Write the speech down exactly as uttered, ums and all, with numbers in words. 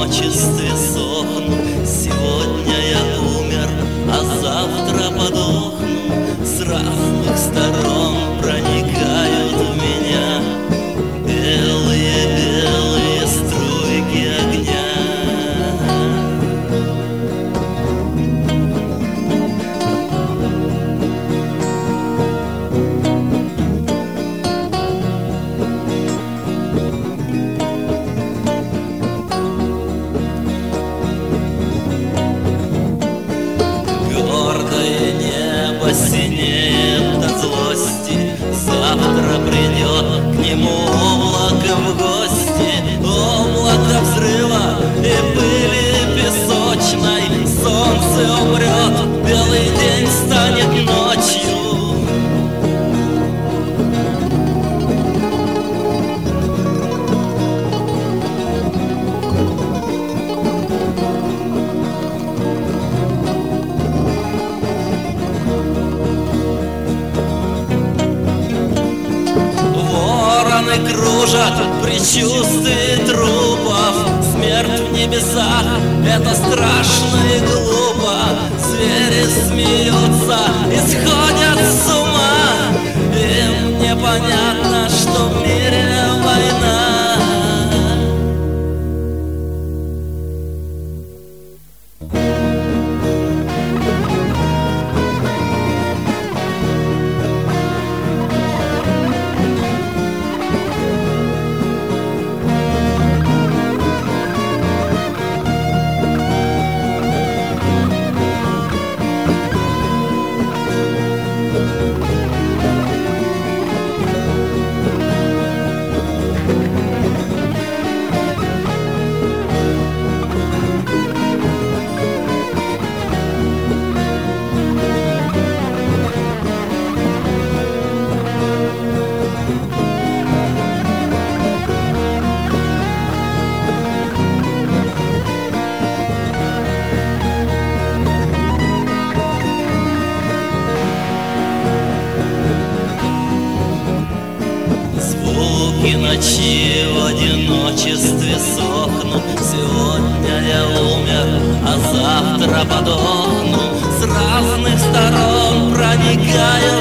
одиночестве сохну. Сегодня я умер, а завтра подохну. С разных сторон проникают в меня белые-белые струйки огня. Гордое небо синеет от злости, завтра придет к нему облако в гости. Облако взрыва и пыли песочной. Солнце умрет, белый день станет ночью. Кружат предчувствие трупов. Смерть в небесах — это страшно и глупо. Звери смеются и сходят с ума. Им непонятно, что в мире война. И ночи в одиночестве сохну. Сегодня я умер, а завтра подохну. С разных сторон проникая